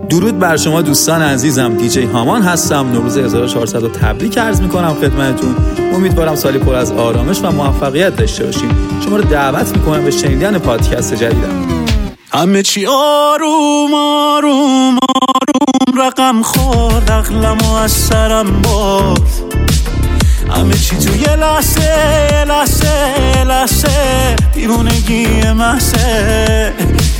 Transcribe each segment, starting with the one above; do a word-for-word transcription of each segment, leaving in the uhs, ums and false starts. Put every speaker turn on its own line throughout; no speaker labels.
درود بر شما دوستان عزیزم، دیجی هامان هستم. نوروز هزار و چهارصد رو تبریک عرض میکنم خدمتتون. امیدوارم سالی پر از آرامش و موفقیت داشته باشیم. شما رو دعوت میکنم به شنیدن پادکست جدیدم.
همه چی آروم آروم آروم رقم خورد، عقلمو از سرم برد. همه چی تو یه لحظه یه لحظه یه لحظه دیوونگی محضه.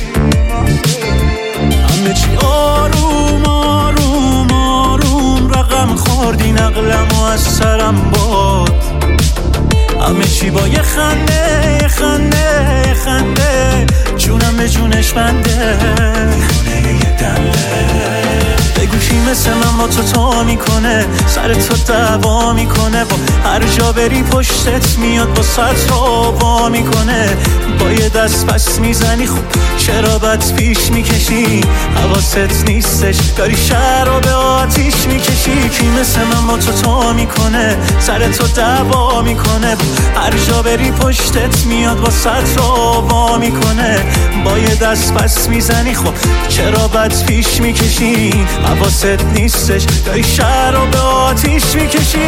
همه چی آروم آروم آروم رقم خورد، این عقلمو از سرم برد. همه چی با یه خنده یه خنده یه خنده جونم به جونش بنده. یه دنده بگو کی مثل من با تو تا میکنه، سر تو دعوا میکنه، با هر جا بری پشتت میاد با سطر وا میکنه. با یه دست پس میزنی خب چرا بد پیش میکشی، حواست نیستش داری شهر رو به آتیش میکشی. کی مثل من با تو تا میکنه، سر تو دعوا میکنه، با هر جا بری پشتت میاد با سطر وا میکنه. با یه دست پس میزنی خب چرا بد پیش میکشی، حواست نیستش داری شهر رو به آتیش میکشی.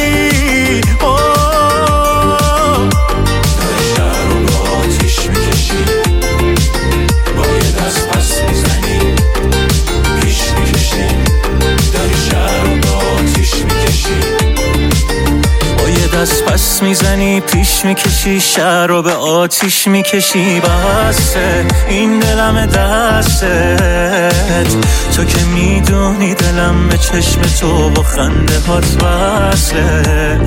داری شهر رو به آتیش میکشی. با یه دست پس میزنی پیش میکشی، داری شهر رو به آتیش میکشی. با یه دست پس میزنی پیش میکشی، شهر رو به آتیش میکشی. بسه این دلم دستت، تو که میدونی دلم به چشم تو با خنده هات وصله.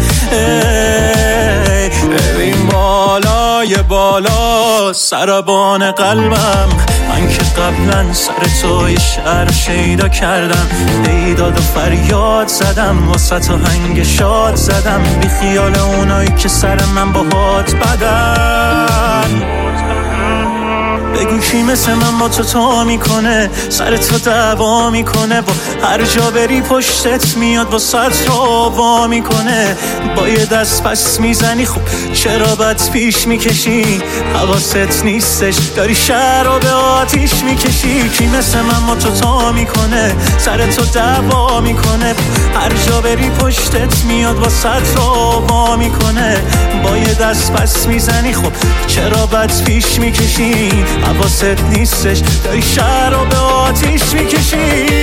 ببین بالای بالا سربان قلبم، من که قبلا سر تو یه شعر شیدا کردم، بیداد و فریاد زدم، واسه تو هنگ شاد زدم، بی خیال اونایی که سر من با هات بدن. بگو کی مثل من با تو تا میکنه، سر تو دعوا میکنه، با هر جا بری پشتت میاد با سطر وا میکنه. با یه دست پس میزنی خب چرا بد پیش میکشی، حواست نیستش داری شهر رو به آتیش میکشی. کی مثل من با تو تا میکنه، سر تو دعوا میکنه، هر جا بری پشتت میاد با سطر وا میکنه. با یه دست پس میزنی خب چرا بد پیش میکشی، حواست نیستش داری شهر رو به آتیش میکشی.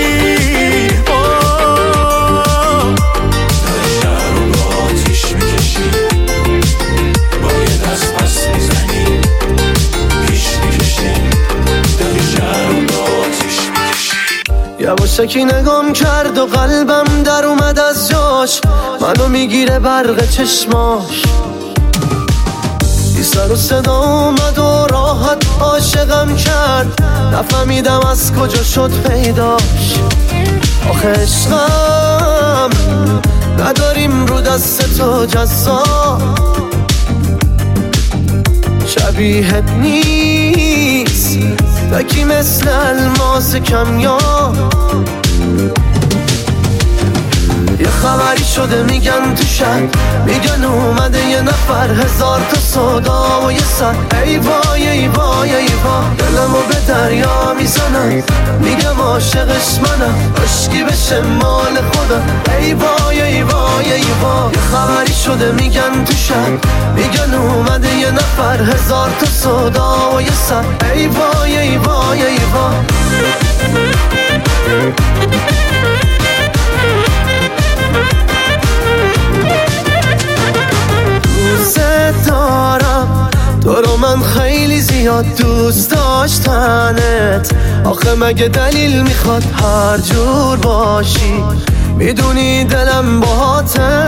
داری شهر رو به آتیش میکشی. با یه دست پس میزنی پیش میکشی، داری شهر رو به آتیش میکشی.
یواشکی نگام کرد و قلبم در اومد از جاش، منو میگیره برق چشماش. سر و صدا اومد و راحت عاشقم کرد، نفهمیدم از کجا شد پیداش. آخه عشقم نداریم رو دست تو جزا، شبیهت نیست تکی مثل الماس کمیاب. یه خبری شده میگن تو شهر، میگن اومده یه نفر، هزار تا صدا و یه سر. ای وای ای وای ای وای دلمو به دریا میزنم، میگم عاشقش منم، عشقی بشه مال خودم. ای وای ای وای ای وای یه خبری شده میگن تو شهر، میگن اومده یه نفر، هزار تا صدا و یه سر. ای وای ای وای ای وای دوست دارم تو رو، من خیلی زیاد دوست داشتنت. آخه مگه دلیل میخواد هر جور باشی، میدونی دلم باهاته.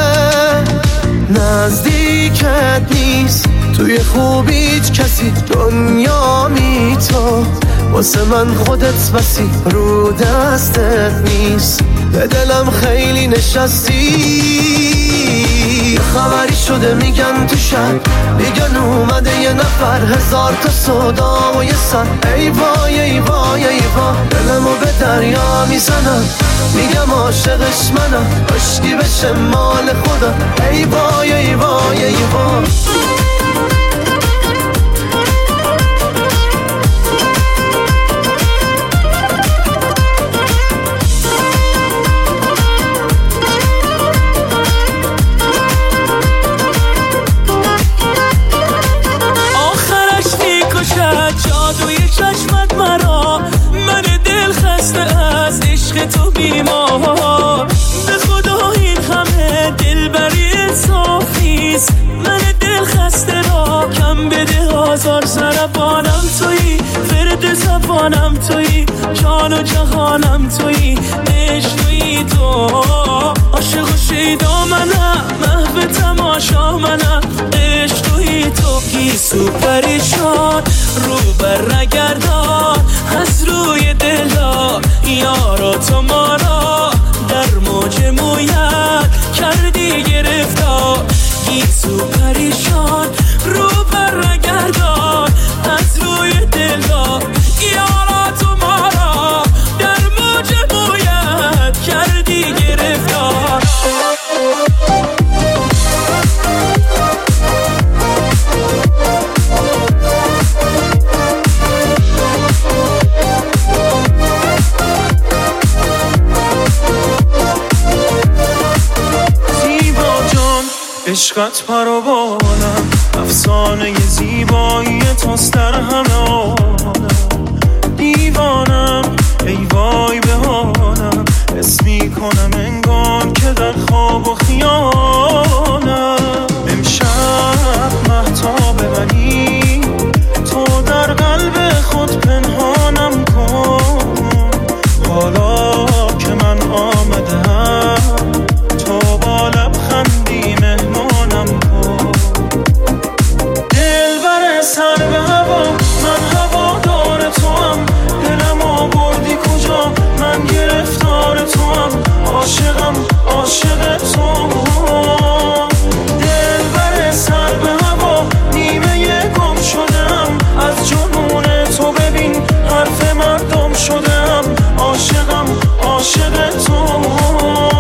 نزدیکت نیست توی خوبیت کسی، دنیا می تو واسه من خودت بسی، رو دستت نیست به دلم خیلی نشستی. خبری شده میگن تو شهر، میگن اومده یه نفر، هزار تا صدا و یه سر. ای وای ای وای ای وای دلمو به دریا میزنم، میگم عاشقش منم، عشقی بشه مال خودم. ای وای ای وای ای وای
یار سربانم تویی، ورد زبانم تویی، جان و جهانم تویی، عشق تویی تو. عاشق و شیدا منم، محو تماشا منم، عشق تویی تو. گیسو پریشان رو بر نگردان از روی دلا، یارا تو ما را در موج مویت کردی گرفتار. گیسو پریشان رو بر نگردان از روی دلا، یارا تو ما را در موج مویت کردی گرفتار.
عشقت پرو بالم، افسانه زیبایی توست در همه عالم. دیوانم ای وای به حالم، حس میکنم انگار که در خواب و خیالم. امشب مهتاب منی، تو در قلب خود پنهانم کن. حالا که من آمدم، تو با لبخندی مهمانم کن. دلبر سر به هوا، من هوادار توام. دلمو بردی کجا، من گرفتار توام. عاشقم عاشق توام. دلبر سر به هوا، نیمه گم شدم از جنون تو. ببین حرف مردم شدم، عاشقم عاشق توام.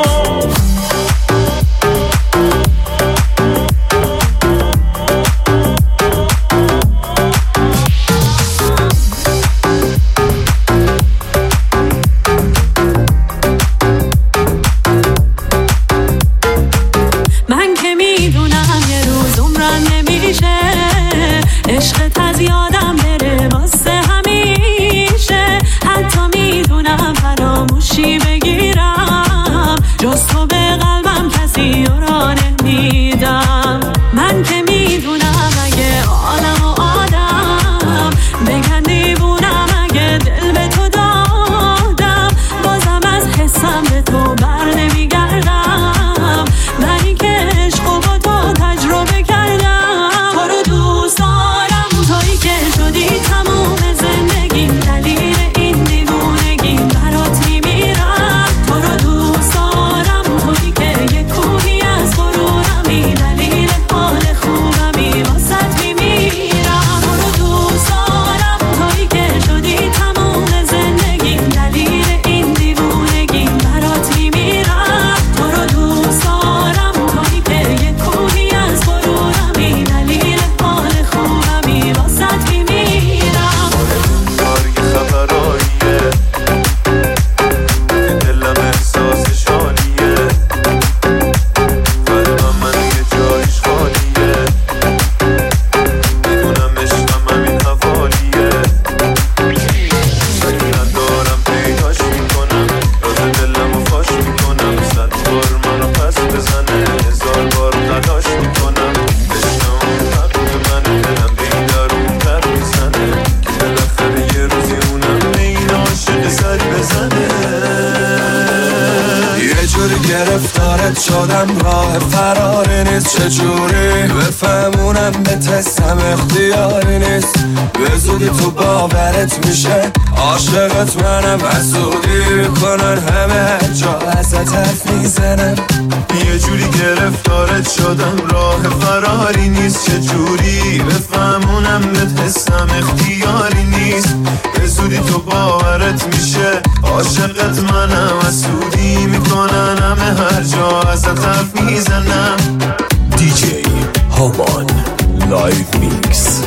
شدم راه فراری نیست، چجوری بفهمونم به تستم اختیاری نیست. به زودی تو باورت میشه عاشقت منم، حسودی میکنن همه هر جا ازت حرف میزنم.
یه جوری گرفتارت شدم راه فراری نیست، چجوری بفهمونم به تستم اختیاری نیست. به زودی تو باورت میشه عاشقت منم، حسودی میکنن همه هر جا ازت حرف میزنم.
دی جی هامان لایو میکس.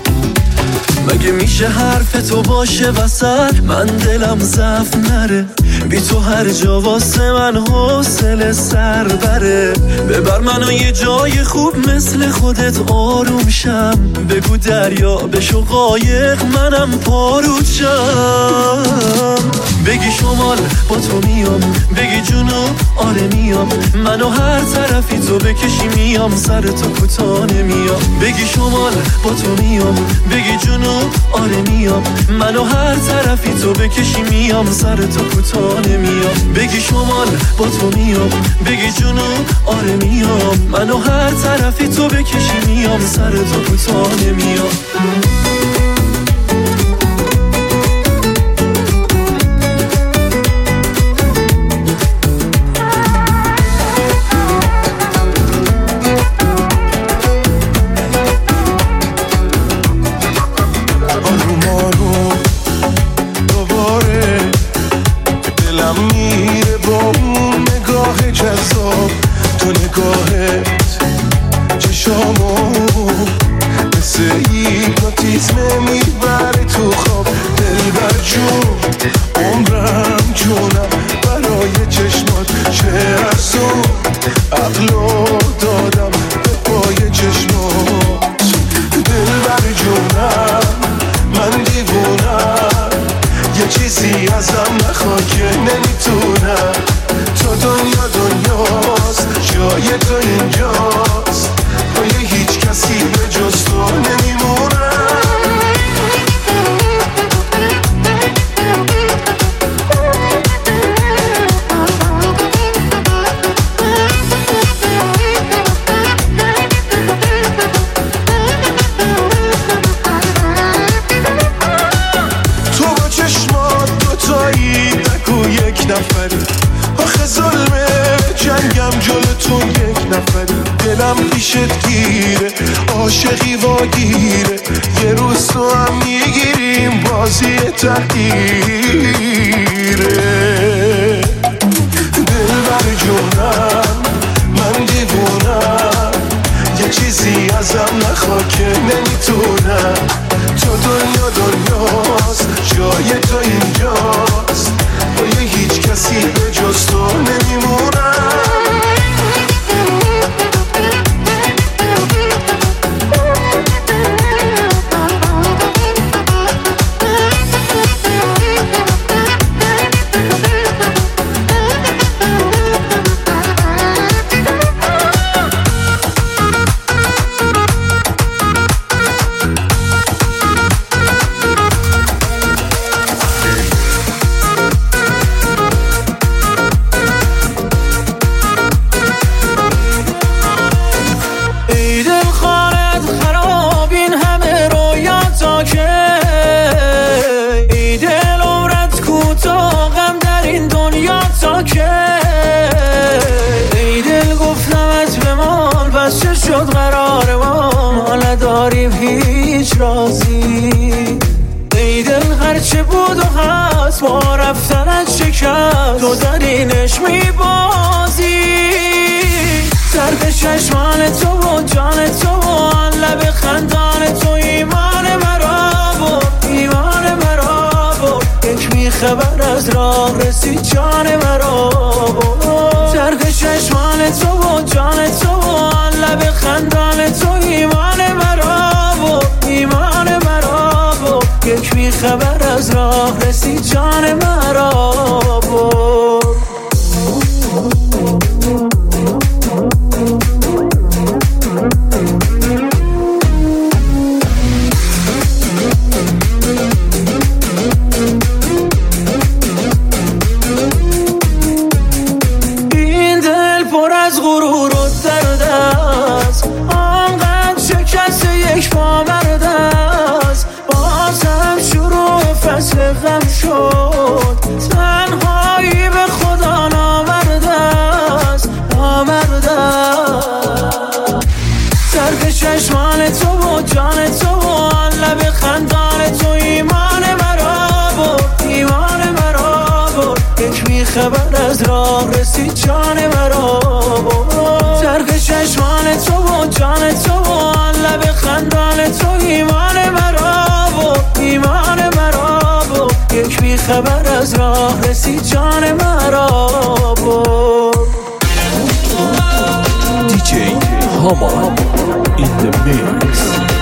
مگه میشه حرف تو باشه وسط من دلم ضعف نره؟
بی تو هر جا واسه من حوصله سر بره. ببر منو یه جای خوب مثل خودت آروم شم. بگو دریا بشو قایق منم پارود شم. بگی شمال با تو میام، بگی جنوب آره میام. منو هر طرفی تو بکشی میام، سر تو کوتاه نمیام. بگی شمال با تو میام، بگی جنوب آره میام. منو هر طرفی تو بکشی میام، سر تو کوتاه نمیام. بگی شمال با تو میام، بگی جنوب آره میام. منو هر طرفی تو بکشی میام، سر تو کوتاه نمیام.
تو نگاهت چشامو مثل هیپنوتیزم میبره تو خواب. دلبر جون عمرم جونم برای چشمات، چه ارزون عقلو دادم به پای چشمات. دلبر جونم من دیوونم، یه چیزی ازم نخوا که نمیتونم. تو دنیا دنیاست، جای تو اینجاست، پای هیچ کسی به جز تو نمیمونم. تو با چشمات دوتایی نگو یک نفری، آخه ظلمه جنگم جلو تو یک نفری. دلم پیشت گیره عاشقی واگیره، یه روز تو هم میگیریم بازی تقدیره. دلبر جونم من دیوونم، یه چیزی ازم نخوا که نمیتونم. تو دنیا دنیاست، جای تو اینجاست، با یه هیچ کسی به جز تو نمیمونم. شد قرار ما نداریم هیچ رازی. ای دل هرچه بود و هست با رفتنت شکست، تو در اینش میبازی. زرد چشمان تو و جان تو و آن لب خندان تو ایمان مرا بود، ایمان مرا بود. یک میخبر از راه رسید جان مرا بود. زرد چشمان تو و جان تو و آن لب خندان تو ایمان مرا بود، ایمان مرا بود. یک بیخبر از راه رسید جان مرا بود. این دل پر از غرور و درد است، آنقدر شکست یک پامرد است. بازم شروع فصل غم شد، تنهایی به خدا نامرد است، نامرد است. زرد چشمان تو و جان تو و آن لب خندان تو ایمان مرا بود، ایمان مرا بود. یک بیخبر از راه رسید جان مرا بود. زرد چشمان تو و جان تو و آن لب خندان تو ایمان مرا بود، ایمان مرا بود. یک بیخبر
خبر از راه رسید جان مرا برد.
دیجی هامان in the mix.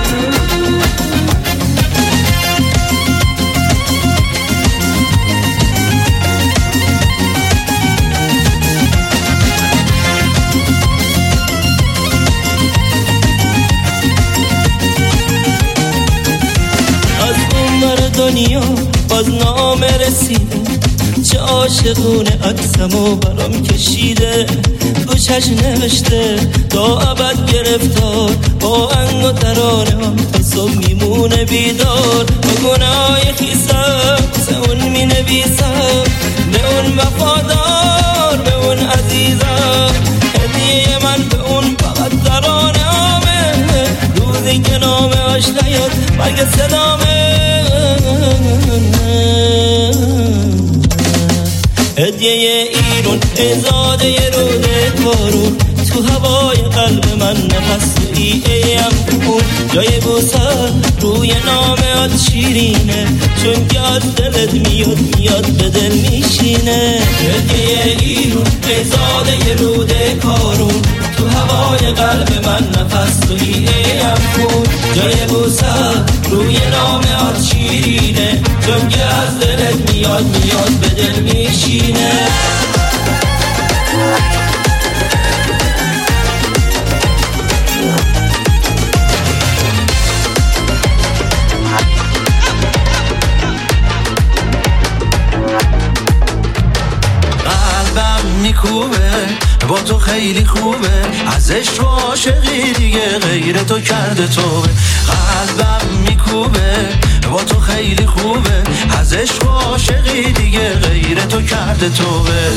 دنیا باز نامه رسیده، چه عاشقونه عکسمو برام کشیده، گوشش نوشته تا ابد گرفتار، با انگ و ترانه هم تا صبح میمونه بیدار. با گناه خیسم سه اون می نویسم، به اون وفادار به اون عزیزم، هدیه من به اون فقط ترانه همه، روزی که نامه هاش نیاد برگ صدامه. هدیه ایرون ازاده روده کارون، تو هوای قلب من نفس ای ایم اون، جای بوسر روی نامه شیرینه، چون که از دلت میاد میاد به دل میشینه. هدیه ایرون ازاده روده کارون، تو هوای قلب من نفس ای ایم اون، جای بوسر روی نامه شیرینه، چون که از دلت میاد میاد به دل میشینه.
قلبم میکوبه با تو خیلی خوبه، ازش تو عاشقی دیگه غیر تو کرده توبه. قلبم میکوبه با تو خیلی خوبه، ازش تو عاشقی دیگه غیر تو کرده توبه.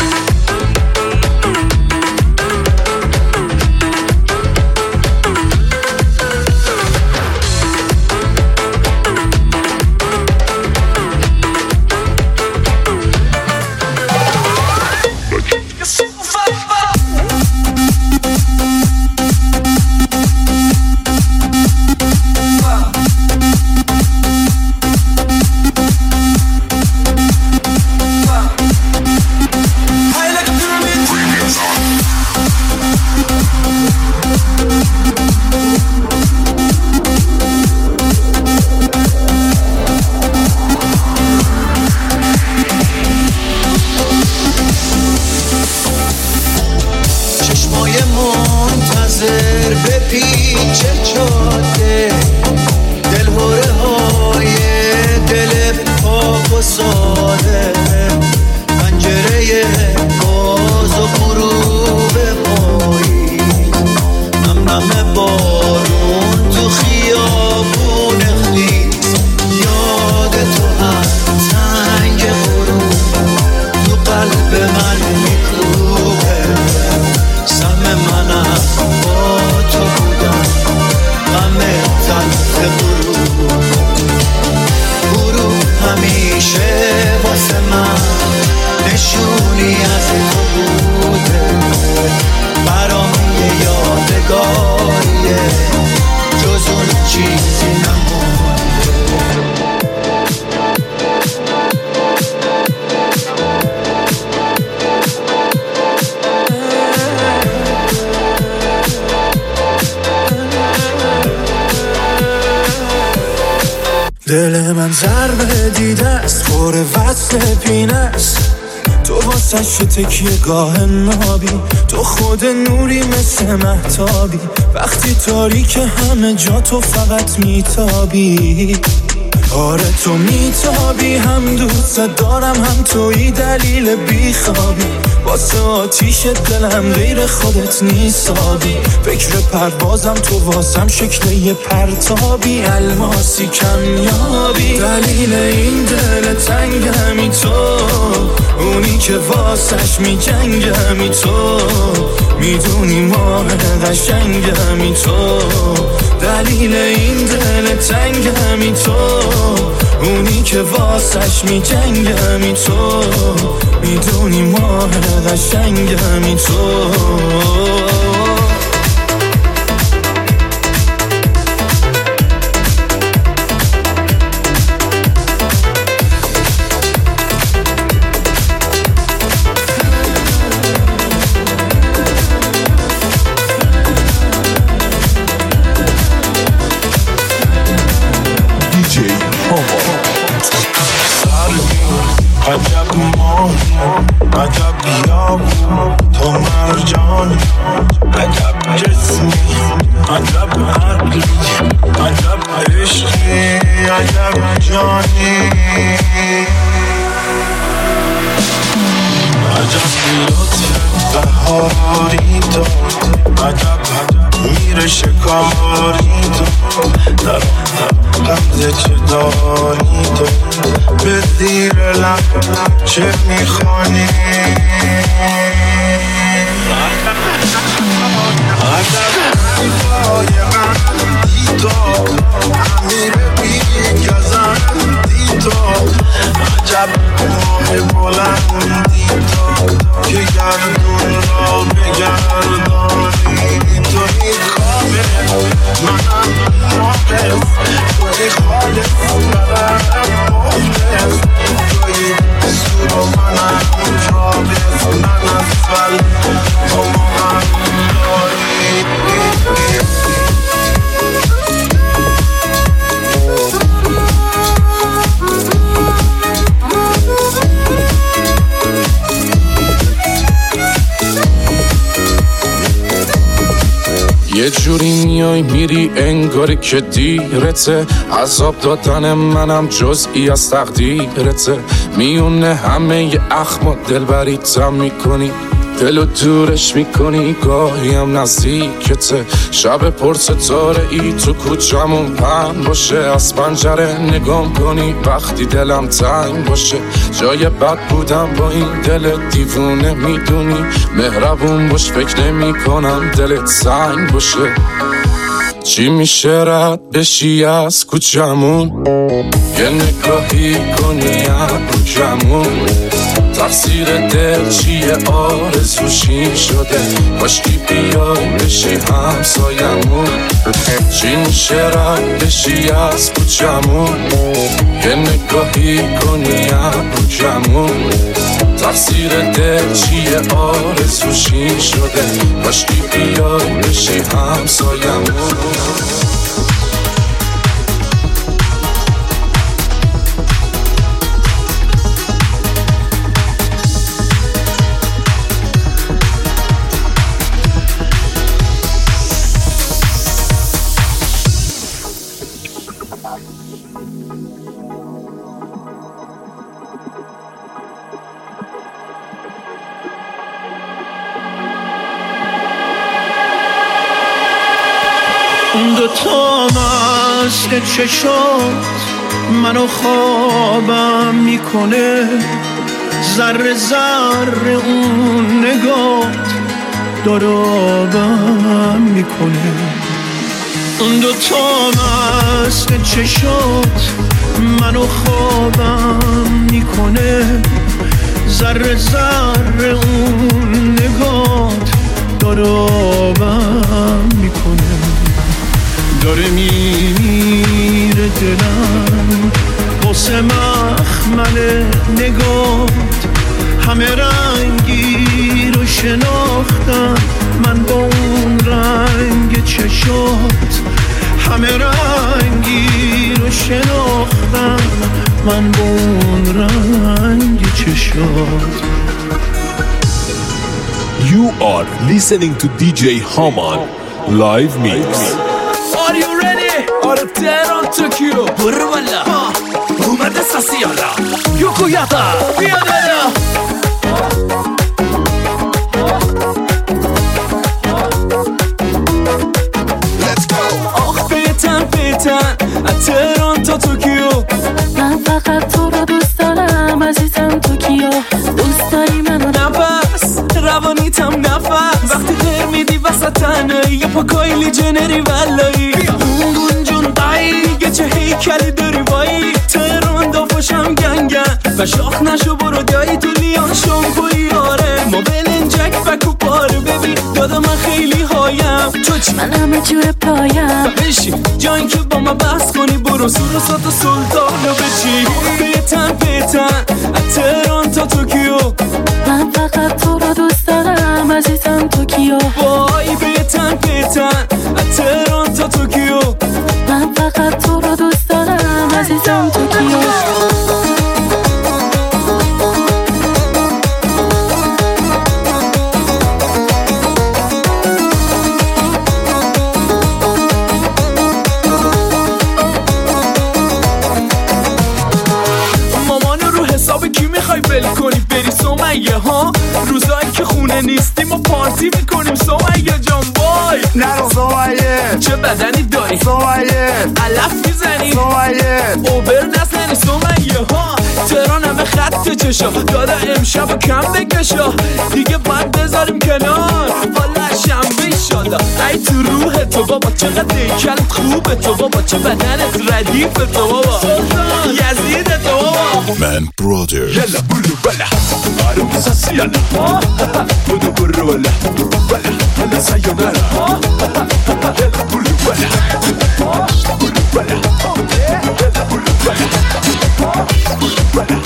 دل من ضربه دیده است، خور وصل پینه است، تو واسش تکیه گاه نابی، تو خود نوری مثل مهتابی، وقتی تاریک همه جا تو فقط میتابی. آره تو میتابی، هم دوست دارم هم توی دلیل بیخوابی، واسه آتیش دلم غیر خودت نیستابی، فکر پروازم تو واسم شکل یه پرتابی، الماسی کمیابی، دلیل این دل تنگمی تو، اونی که واسش میجنگمی تو، میدونی ماه قشنگمی تو، دلیل این دل تنگمی تو، اونی که واسش میجنگمی تو، میدونی ماه قشنگمی تو.
عجب جانی عجب لطف بهاری تو عجب میره شکاری تو در غمزه چه داری تو به زیر لب چه میخوانی عجب قایقندی تو امیر بی گزندی تو عجب ماه بلندی تو که گردون را بگردانی توی خوابه منم موقف توی خالص منم مخلص توی سور و منم رابط من اصفل تو من داری
یه جوری میای میری انگاری که دیرته عذاب دادن منم جزئی از تقدیرته میونه همه ی اخم دلبریتم میکنی دلو دورش میکنی گاهی هم نزدیکته شب پر ستاره ای تو کوچمون پهن باشه از پنجره نگام کنی وقتی دلم تنگ باشه جای بد بودم با این دل دیوونه میدونی مهربون باش فکر نمی کنم دلت سنگ باشه چی میشه رد بشی از کوچمون یه نگاهی کنی کوچمون تقصیر دل چیه آرزوشی شده کاشکی بیای بشی همسایمون چی میشه رد بشی از کوچمون یه نگاهی کنی کوچمون تقصیر دل چیه آرزوشی شده کاشکی بیای بشی همسایمون
دو تا مست چشات منو خوابم میکنه ذره ذره اون نگات دارابم میکنه اون دو تا مست چشات منو خوابم میکنه ذره ذره اون نگات دارابم میکنه داره میمیره دلم واسه مخمل نگات همه رنگی رو شناختم من با اون رنگ چشات همه رنگی رو شناختم من با اون رنگ چشات.
You are listening to دی جی Haman live mix.
Are you ready? آره تهران توکیو برو والا اومده ساسیالا یوکویاتا بیا بالا Let's go آخ بیتن بیتن از تهران تا توکیو
من فقط تو رو دوست دارم عزیزم توکیو دوست داری منو
نفس روانیتم نفس وقتی غیر میدی وسط تنهایی یه پا کایلی جنری ولایی اون جون دایی یه چه هیکلی داری وایی تهران دافاشم گنگن و شاخ نشو برو دایی تو لیان شامپوی آره ما بلنجک فکو پاره ببین دادا من خیلی هایم تو چی؟
من همه جور پایم
بشین جایی که با ما بحث کنی برو سور و سات و سلطانو بچی بیتن بیتن از تهران تا توکیو
من فقط تو رو دوست دارم عزیزم توکیو
وای بیتن بیتن از تهران تا توکیو
من فقط تو رو دوست دارم عزیزم توکیو
چه بدنی داری
سمیه
علف میزنی
سمیه
اوبر نزنی سمیه ها تهران همه خط چشا دادا امشب کم بکشا دیگه باید بذاریم کنار حالا شنبه ایشالا ای تو روح تو بابا چقدر دیکلت خوبه تو بابا چه بدنت ردیف تو بابا یزید تو بابا
من برادر
یلا برو بلا آرو میساسی یلا برو برو بلا بلا بلا سایونارا یلا برو بلا برو بلا یلا برو بلا برو بلا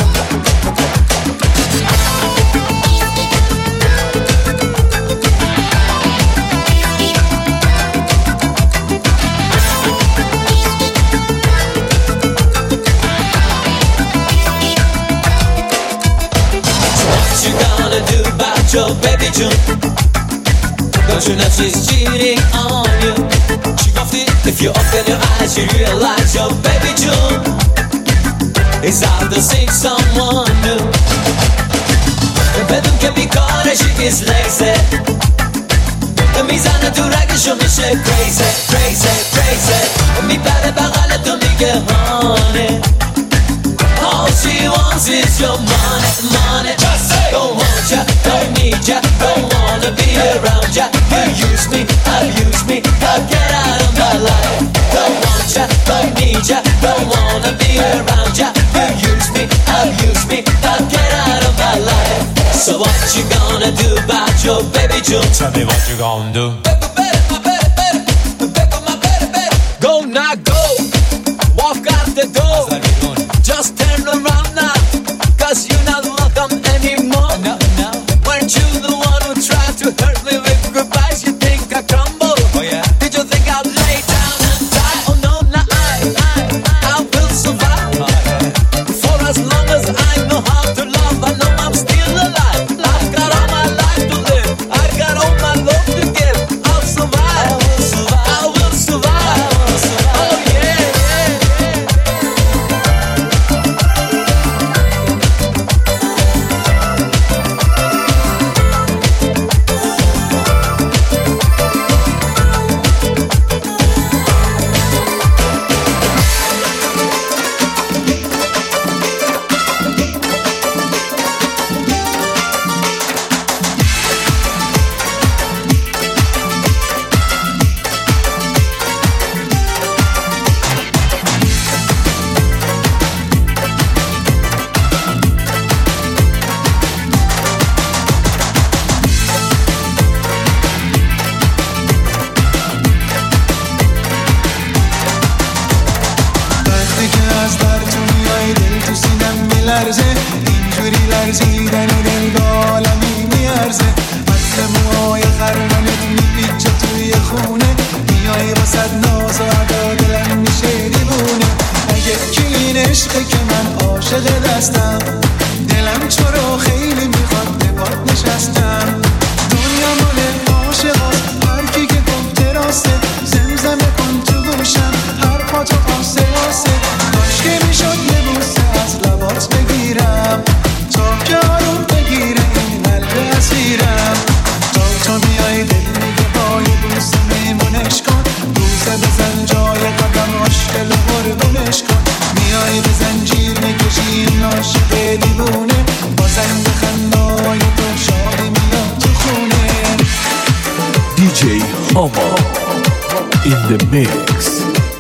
Your baby June, don't you know she's cheating on you? She got it. If you open your eyes, you realize your baby June is out to seek someone new. The bedroom can be caught and she is lazy. The mizana to ragga show me she crazy, crazy, crazy. Mi pare bagale to me get honey. All she wants is your money, money. Just say, don't want ya, don't need ya, don't wanna be around ya. You use me, abuse me, I'll get out of my life. Don't want ya, don't need ya, don't wanna be around ya. You use me, abuse me, I'll get out of my life. So what you gonna do about your baby June? Tell me what you gonna do. Go now, go, walk out the door. Just turn around now, cause you're not welcome anymore. No, no. Weren't you the one who tried to hurt me with goodbyes? You think I crumble? Oh yeah. Did you think I'd lay down and die? Oh no, no, I, I, I will survive. Oh, yeah. For as long as I know how to love, I know I'm still alive. I've got all my life to live, I've got all my love to give. I'll survive, I will survive, I will survive. I will survive. Oh yeah, yeah, yeah.
اینجوری لرزیدن و دل عالمی میارزه مثل موهای خرمنت میپیچه توی خونه میای واسد ناز و ادا دلم میشه دیوونه اگه کی این عشقه که من عاشق دستم دلم چرا خیلی میخواد به پات نشستم دنیا مال عاشقاست هر کی که گفته راسته زمزمه کن تو گوشم هر پا تو آسه آسه کاش که میشد لبوسه از لبات بگیرم تا که آروم بگیره این قلب اسیرم تا تو بیای دل میگه با یه بوسه میمونش کن بوسه بزن جای قدم عاشق قربونش کن میای به زنجیر میکشی این عاشق دیوونه بازم به خندای تو شادی میاد تو خونه
دی جی Hama in the mix.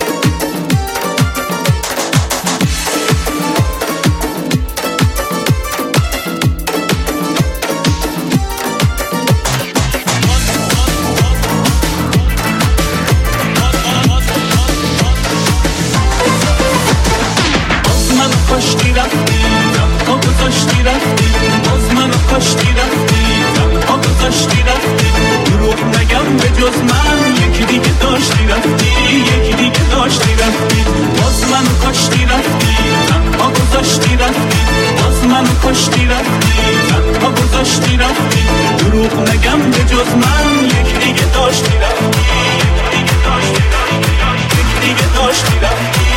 کاشتی رفتی تنها گذاشتی رفتی باز منو کاشتی رفتی تنها گذاشتی رفتی دروغ نگم به جز من یکی دیگه داشتی رفتی یکی دیگه داشتی رفتی باز منو کاشتی رفتی تنها گذاشتی رفتی باز منو کاشتی رفتی تنها گذاشتی رفتی دروغ نگم به جز من یکی دیگه داشتی رفتی یکی دیگه داشتی رفتی یکی دیگه داشتی رفتی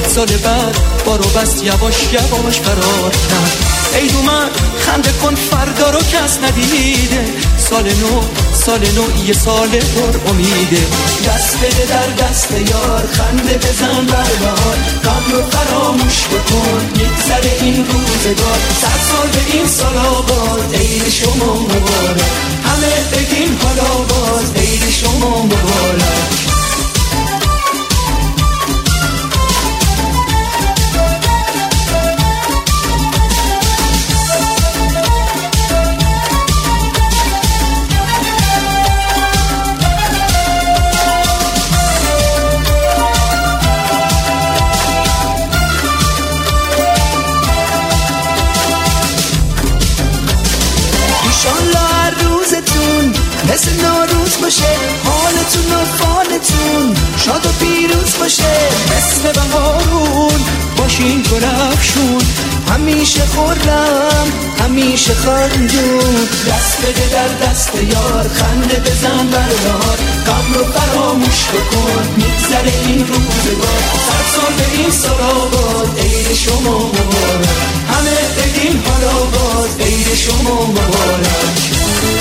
سال بعد بارو بست یواش یواش فرار کرد. ای اومد خنده کن فردا رو کس ندیده، سال نو سال نو یه سال پر امیده. دست بده در دست یار، خنده بزن بر بهار، غم رو فراموش بکن میگذره این روزگار. صد سال به این سال آباد، عید شما مبارک، همه بگیم حالا باز عید شما مبارک. مثل نوروز باشه، حالتون و فالتون شاد و پیروز باشه. مثل بهارون باشین گل افشون، همیشه خرم همیشه خندون. دست بده در دست یار، خنده بزن بر بهار، غم رو فراموش بکن میگذره این روزگار. صد سال به این سال آباد، عید شما مبارک، همه بگیم حالا باز عید شما مبارک.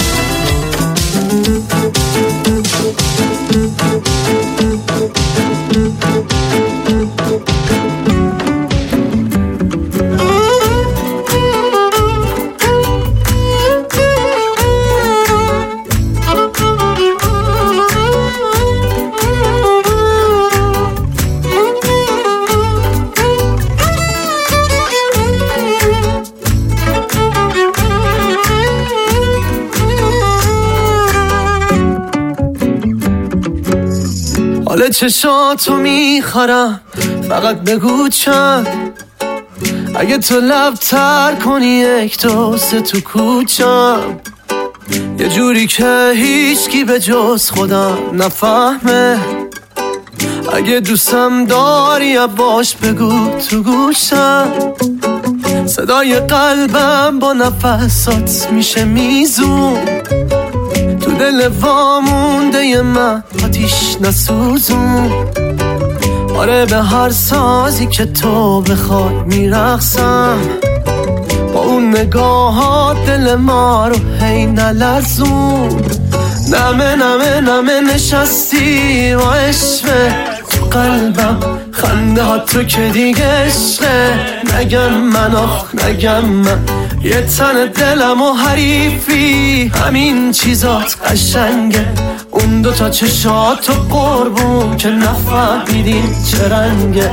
حال چشاتو میخورم، فقط بگو چند، اگه تو لب تر کنی یک دو سه تو کوچم، یه جوری که هیچکی به جز خودم نفهمه. اگه دوستم داری باش بگو تو گوشم، صدای قلبم با نفسات میشه میزون، تو دل وامونده من آتیش نسوزون. آره به هر سازی که تو بخوای میرقصم، با اون نگاهات دل ما رو هی نلرزون. نمه نمه نمه نشستی و عشقه تو قلبم، خنده ها تو که دیگه عشقه. نگم من آخ نگم من، یه تن دلم و حریفی، همین چیزات قشنگه. اون دوتا چشات و قربون که نفهمیدین چه رنگه.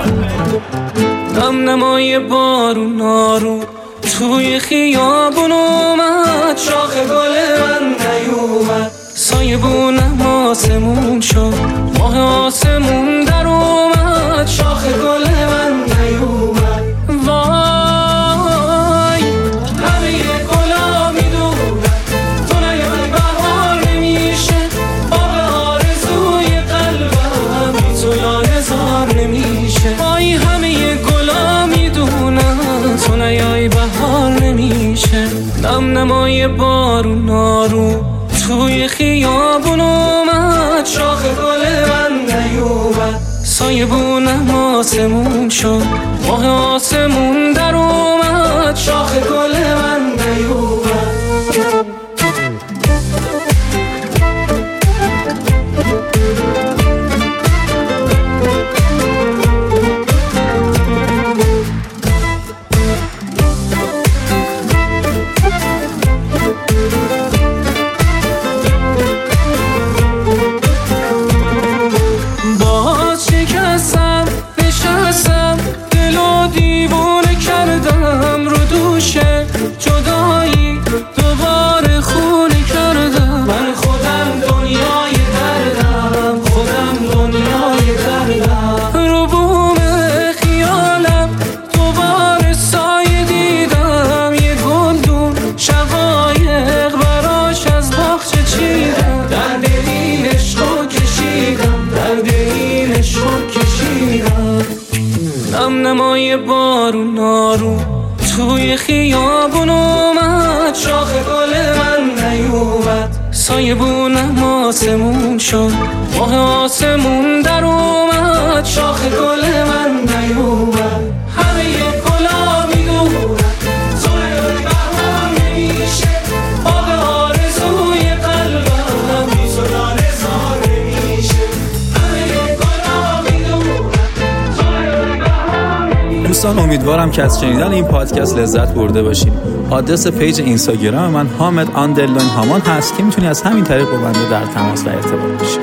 دم نمای بارون آروم توی خیابون اومد، شاخ گل من نیومد، سایه بونم آسمون شد، ماه آسمون در اومد، شاخ گل من نیومد. وای همه گلا میدونن تو نیای بهار نمیشه، باغ آرزوی قلبم بی تو لایزار نمیشه. وای همه گلا میدونن تو نیای بهار نمیشه. نم نمای بارون آروم توی خیابون اومد، شاخ گل من نیومد، سایه بونم آسمون شد، ماه آسمون در اومد، شاخ گل من نیومد. جدایی دوباره خونه کردم، من خودم دنیای دردم، خودم دنیای دردم. رو بوم خیالم دوباره سایه دیدم، یه گلدون شقایق براش از باغچه چیدم، درد این عشقو کشیدم، درد این عشقو کشیدم. نم نمای بارون آروم توی خیابون اومد، شاخ گل من نیومد، سایه بونم آسمون شد، ماه آسمون در اومد، میاد شاخ گل من نیومد همه گلا میدونم زور بهار نمیشه باغ آرزوی قلبم میزنان زار نمیشه همه گلا میدونم زور بهار.
دوستان امیدوارم که از شنیدن این پادکست لذت برده باشید. آدرس پیج اینستاگرام من حامد آندرلاین هامان هست که میتونی از همین طریق با بنده در تماس و ارتباط باشی.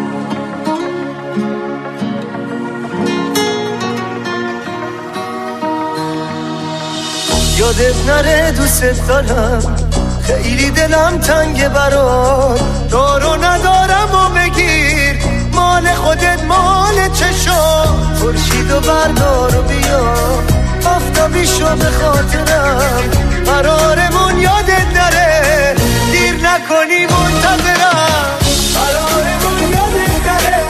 یادت نره دوست دارم خیلی دلم تنگه برات دارو ندارم و بگیر مال خودت مال چشم خورشید و بردار و بیا آفتابیشو به خاطرم قرارمون یادت نره دیر نکنی منتظرم قرارمون یادت نره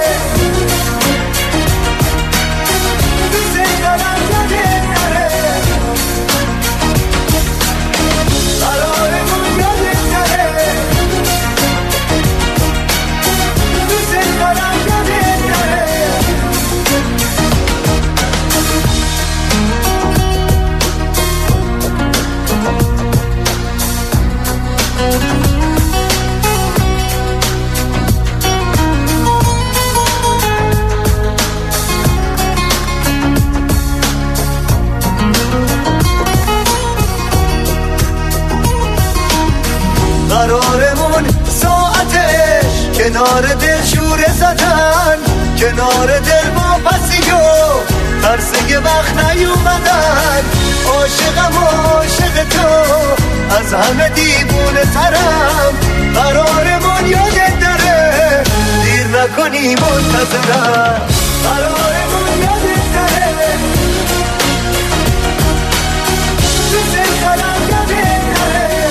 دوست دارم یادت نره قرارمون یادت نره دوست دارم یادت نره. قرارمون ساعتش کنار دل شوره زدن کنار دل با پسی و ترس یه وقت نیومدن عاشقم و عاشق تو از همه دیوونه ترم قرارمون یادت نره دیر نکنی منتظرم قرارمون یادت نره دوست دارم یادت نره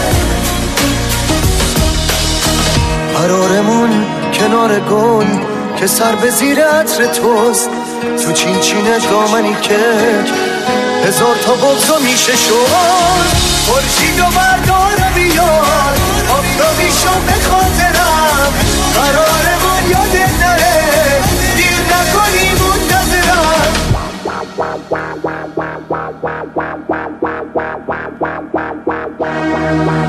قرارمون کنار گل که سر به زیر عطر توست تو چین چینه دامنی که هزار تا بغضا میشه شد خورشید و بردار بیار آفتابیشو به خاطرم قرارمون یادت نره دیر نکنی منتظرم.